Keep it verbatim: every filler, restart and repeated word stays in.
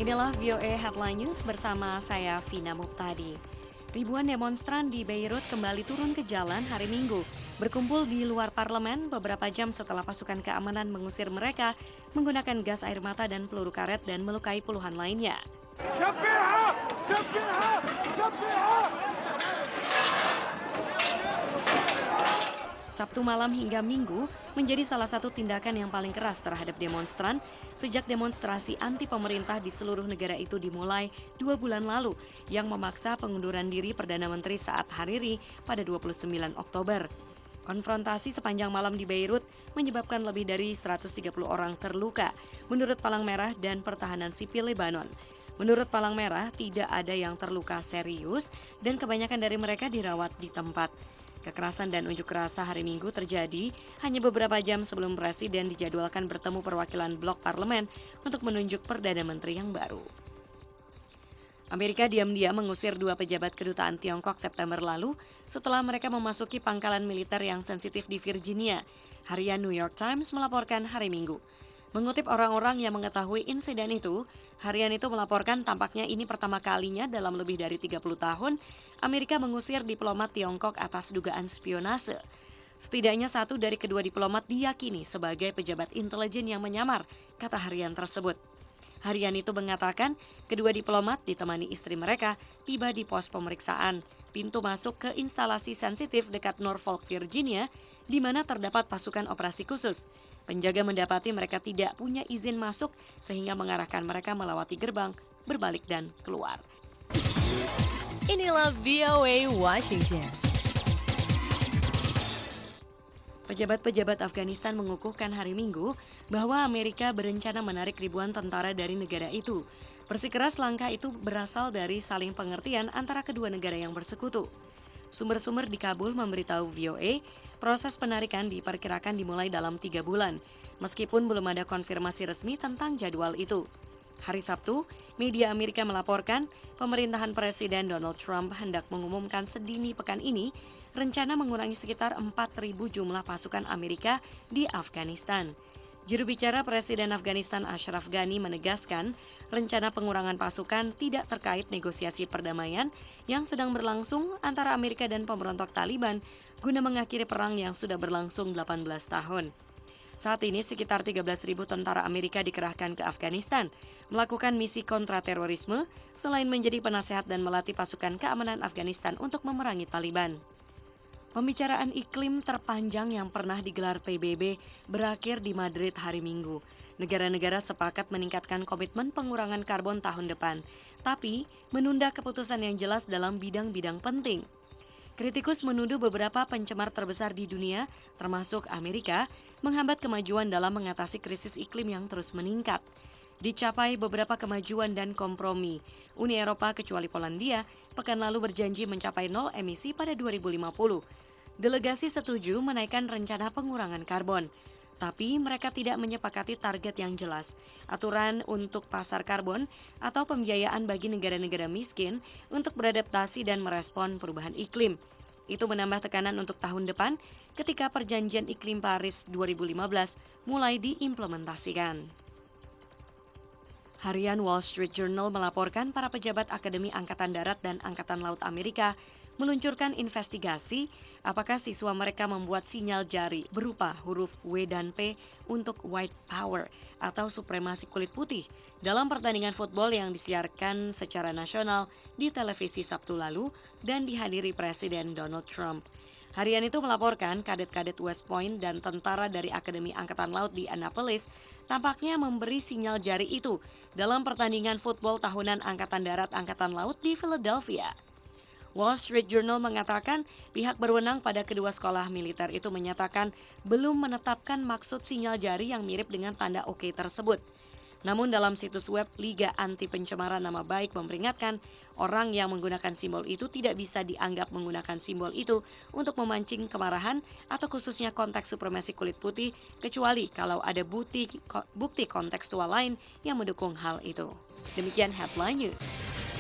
Inilah V O A Headline News bersama saya Vina Muptadi. Ribuan demonstran di Beirut kembali turun ke jalan hari Minggu, berkumpul di luar parlemen beberapa jam setelah pasukan keamanan mengusir mereka menggunakan gas air mata dan peluru karet dan melukai puluhan lainnya. Sabtu malam hingga Minggu menjadi salah satu tindakan yang paling keras terhadap demonstran sejak demonstrasi anti pemerintah di seluruh negara itu dimulai dua bulan lalu yang memaksa pengunduran diri Perdana Menteri Saad Hariri pada dua puluh sembilan Oktober. Konfrontasi sepanjang malam di Beirut menyebabkan lebih dari seratus tiga puluh orang terluka, menurut Palang Merah dan Pertahanan Sipil Lebanon. Menurut Palang Merah, tidak ada yang terluka serius dan kebanyakan dari mereka dirawat di tempat. Kekerasan dan unjuk rasa hari Minggu terjadi hanya beberapa jam sebelum Presiden dijadwalkan bertemu perwakilan blok parlemen untuk menunjuk Perdana Menteri yang baru. Amerika diam-diam mengusir dua pejabat kedutaan Tiongkok September lalu setelah mereka memasuki pangkalan militer yang sensitif di Virginia. Harian New York Times melaporkan hari Minggu. Mengutip orang-orang yang mengetahui insiden itu, harian itu melaporkan tampaknya ini pertama kalinya dalam lebih dari tiga puluh tahun Amerika mengusir diplomat Tiongkok atas dugaan spionase. Setidaknya satu dari kedua diplomat diyakini sebagai pejabat intelijen yang menyamar, kata harian tersebut. Harian itu mengatakan kedua diplomat ditemani istri mereka tiba di pos pemeriksaan pintu masuk ke instalasi sensitif dekat Norfolk, Virginia, di mana terdapat pasukan operasi khusus. Penjaga mendapati mereka tidak punya izin masuk sehingga mengarahkan mereka melewati gerbang, berbalik dan keluar. Inilah V O A Washington. Pejabat-pejabat Afghanistan mengukuhkan hari Minggu bahwa Amerika berencana menarik ribuan tentara dari negara itu. Bersikeras langkah itu berasal dari saling pengertian antara kedua negara yang bersekutu. Sumber-sumber di Kabul memberitahu V O A, proses penarikan diperkirakan dimulai dalam tiga bulan, meskipun belum ada konfirmasi resmi tentang jadwal itu. Hari Sabtu, media Amerika melaporkan pemerintahan Presiden Donald Trump hendak mengumumkan sedini pekan ini rencana mengurangi sekitar empat ribu jumlah pasukan Amerika di Afghanistan. Juru bicara Presiden Afghanistan Ashraf Ghani menegaskan rencana pengurangan pasukan tidak terkait negosiasi perdamaian yang sedang berlangsung antara Amerika dan pemberontak Taliban guna mengakhiri perang yang sudah berlangsung delapan belas tahun. Saat ini sekitar tiga belas ribu tentara Amerika dikerahkan ke Afghanistan melakukan misi kontraterorisme selain menjadi penasehat dan melatih pasukan keamanan Afghanistan untuk memerangi Taliban. Pembicaraan iklim terpanjang yang pernah digelar P B B berakhir di Madrid hari Minggu. Negara-negara sepakat meningkatkan komitmen pengurangan karbon tahun depan, tapi menunda keputusan yang jelas dalam bidang-bidang penting. Kritikus menuduh beberapa pencemar terbesar di dunia, termasuk Amerika, menghambat kemajuan dalam mengatasi krisis iklim yang terus meningkat. Dicapai beberapa kemajuan dan kompromi. Uni Eropa kecuali Polandia, pekan lalu berjanji mencapai nol emisi pada dua ribu lima puluh. Delegasi setuju menaikkan rencana pengurangan karbon, tapi mereka tidak menyepakati target yang jelas, aturan untuk pasar karbon, atau pembiayaan bagi negara-negara miskin untuk beradaptasi dan merespon perubahan iklim. Itu menambah tekanan untuk tahun depan ketika Perjanjian Iklim Paris dua ribu lima belas mulai diimplementasikan. Harian Wall Street Journal melaporkan para pejabat Akademi Angkatan Darat dan Angkatan Laut Amerika meluncurkan investigasi apakah siswa mereka membuat sinyal jari berupa huruf W dan P untuk white power atau supremasi kulit putih dalam pertandingan football yang disiarkan secara nasional di televisi Sabtu lalu dan dihadiri Presiden Donald Trump. Harian itu melaporkan kadet-kadet West Point dan tentara dari Akademi Angkatan Laut di Annapolis tampaknya memberi sinyal jari itu dalam pertandingan football tahunan Angkatan Darat Angkatan Laut di Philadelphia. Wall Street Journal mengatakan pihak berwenang pada kedua sekolah militer itu menyatakan belum menetapkan maksud sinyal jari yang mirip dengan tanda oke tersebut. Namun dalam situs web Liga Anti Pencemaran Nama Baik memperingatkan orang yang menggunakan simbol itu tidak bisa dianggap menggunakan simbol itu untuk memancing kemarahan atau khususnya konteks supremasi kulit putih kecuali kalau ada bukti, bukti kontekstual lain yang mendukung hal itu. Demikian Headline News.